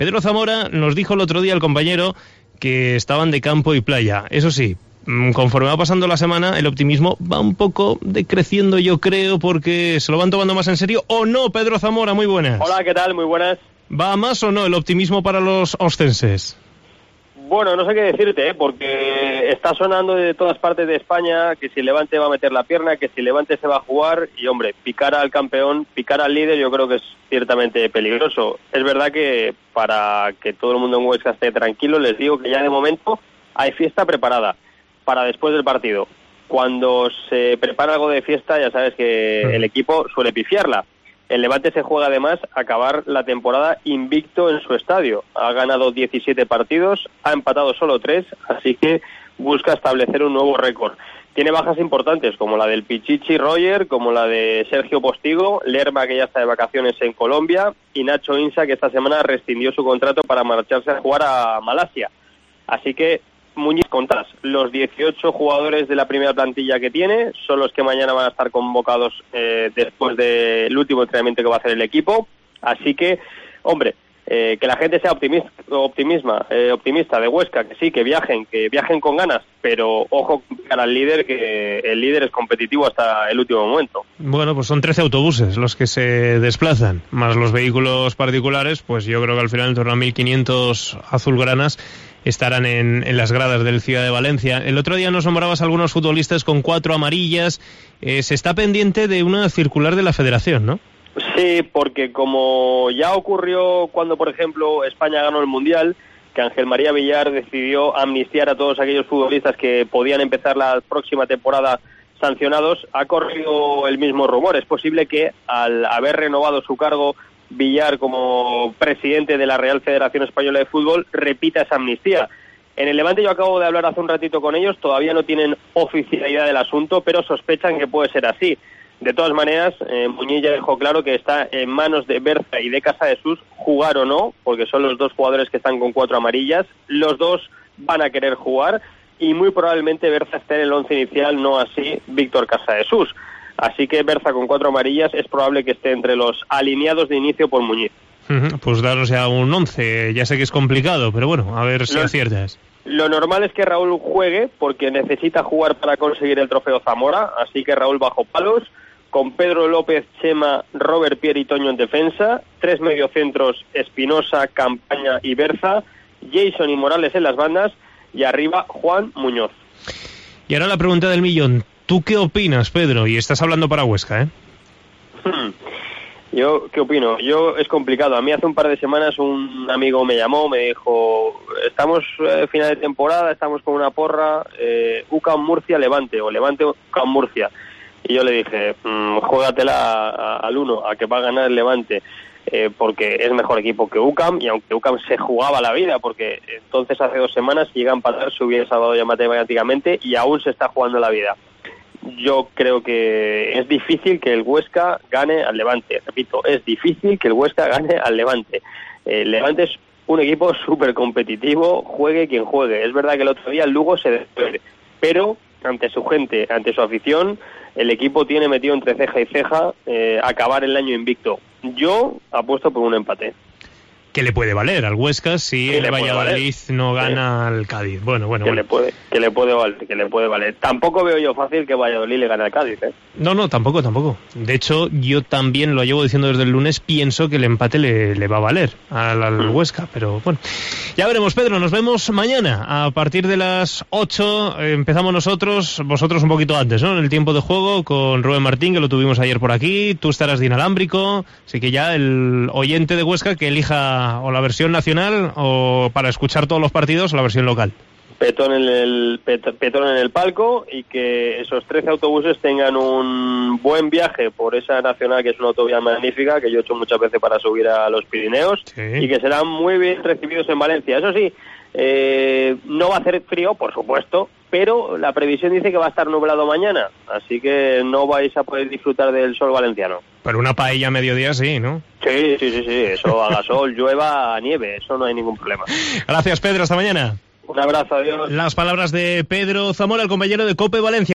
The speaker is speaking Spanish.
Pedro Zamora nos dijo el otro día el compañero que estaban de campo y playa. Eso sí, conforme va pasando la semana, el optimismo va un poco decreciendo, yo creo, porque se lo van tomando más en serio. ¿O no, Pedro Zamora? Muy buenas. Hola, ¿qué tal? Muy buenas. ¿Va más o no el optimismo para los oscenses? Bueno, no sé qué decirte, porque está sonando de todas partes de España que si el Levante va a meter la pierna, que si el Levante se va a jugar, y hombre, picar al campeón, picar al líder, yo creo que es ciertamente peligroso. Es verdad que para que todo el mundo en Huesca esté tranquilo, les digo que ya de momento hay fiesta preparada para después del partido. Cuando se prepara algo de fiesta, ya sabes que el equipo suele pifiarla. El Levante se juega además a acabar la temporada invicto en su estadio. Ha ganado 17 partidos, ha empatado solo 3, así que busca establecer un nuevo récord. Tiene bajas importantes, como la del Pichichi Roger, como la de Sergio Postigo, Lerma, que ya está de vacaciones en Colombia, y Nacho Insa, que esta semana rescindió su contrato para marcharse a jugar a Malasia. Así que Muñiz, contás, los 18 jugadores de la primera plantilla que tiene son los que mañana van a estar convocados después del último entrenamiento que va a hacer el equipo. Así que, hombre, que la gente sea optimista de Huesca, que sí, que viajen con ganas, pero ojo para el líder, que el líder es competitivo hasta el último momento. Bueno, pues son 13 autobuses los que se desplazan, más los vehículos particulares, pues yo creo que al final en torno a 1.500 azulgranas estarán en las gradas del Ciudad de Valencia. El otro día nos nombrabas algunos futbolistas con 4 amarillas. Se está pendiente de una circular de la Federación, ¿no? Sí, porque como ya ocurrió cuando, por ejemplo, España ganó el Mundial, que Ángel María Villar decidió amnistiar a todos aquellos futbolistas que podían empezar la próxima temporada sancionados, ha corrido el mismo rumor. Es posible que al haber renovado su cargo Villar como presidente de la Real Federación Española de Fútbol repita esa amnistía. En el Levante yo acabo de hablar hace un ratito con ellos, todavía no tienen oficialidad del asunto, pero sospechan que puede ser así. De todas maneras, Muñiz ya dejó claro que está en manos de Berza y de Casadesus jugar o no, porque son los dos jugadores que están con 4 amarillas. Los dos van a querer jugar y muy probablemente Berza esté en el 11 inicial, no así Víctor Casadesus. Así que Berza con 4 amarillas es probable que esté entre los alineados de inicio por Muñiz. Pues daros ya un 11, ya sé que es complicado, pero bueno, a ver si aciertas. Lo normal es que Raúl juegue porque necesita jugar para conseguir el trofeo Zamora, así que Raúl bajo palos, con Pedro López, Chema, Robert Pierre y Toño en defensa, 3 mediocentros, Espinosa, Campaña y Berza, Jason y Morales en las bandas, y arriba Juan Muñoz. Y ahora la pregunta del millón. ¿Tú qué opinas, Pedro? Y estás hablando para Huesca, ¿eh? Yo, ¿qué opino? Es complicado. A mí hace un par de semanas un amigo me llamó, me dijo, estamos final de temporada, estamos con una porra, UCAM Murcia Levante, o Levante UCAM Murcia. Y yo le dije, juégatela al 1, a que va a ganar el Levante, porque es mejor equipo que UCAM, y aunque UCAM se jugaba la vida, porque entonces hace 2 semanas llega a empatar, se hubiera salvado ya matemáticamente, y aún se está jugando la vida. Yo creo que es difícil que el Huesca gane al Levante. Repito, es difícil que el Huesca gane al Levante. El Levante es un equipo súper competitivo, juegue quien juegue. Es verdad que el otro día el Lugo se despide, pero ante su gente, ante su afición, el equipo tiene metido entre ceja y ceja acabar el año invicto. Yo apuesto por un empate. Que le puede valer al Huesca si el Valladolid no gana al Cádiz. Bueno. Que le puede valer. Tampoco veo yo fácil que Valladolid le gane al Cádiz, ¿eh? No, tampoco. De hecho, yo también lo llevo diciendo desde el lunes, pienso que el empate le va a valer al Huesca, pero bueno. Ya veremos, Pedro, nos vemos mañana a partir de las 8. Empezamos nosotros, vosotros un poquito antes, ¿no? En el tiempo de juego con Rubén Martín, que lo tuvimos ayer por aquí. Tú estarás de inalámbrico, así que ya el oyente de Huesca que elija o la versión nacional o para escuchar todos los partidos o la versión local. Petón en el palco, y que esos 13 autobuses tengan un buen viaje por esa nacional, que es una autovía magnífica que yo he hecho muchas veces para subir a los Pirineos, sí. Y que serán muy bien recibidos en Valencia. Eso sí, no va a hacer frío, por supuesto, pero la previsión dice que va a estar nublado mañana, así que no vais a poder disfrutar del sol valenciano. Pero una paella a mediodía sí, ¿no? Sí, eso haga sol, llueva, nieve, eso no hay ningún problema. Gracias, Pedro, hasta mañana. Un abrazo, adiós. Las palabras de Pedro Zamora, el compañero de COPE Valencia.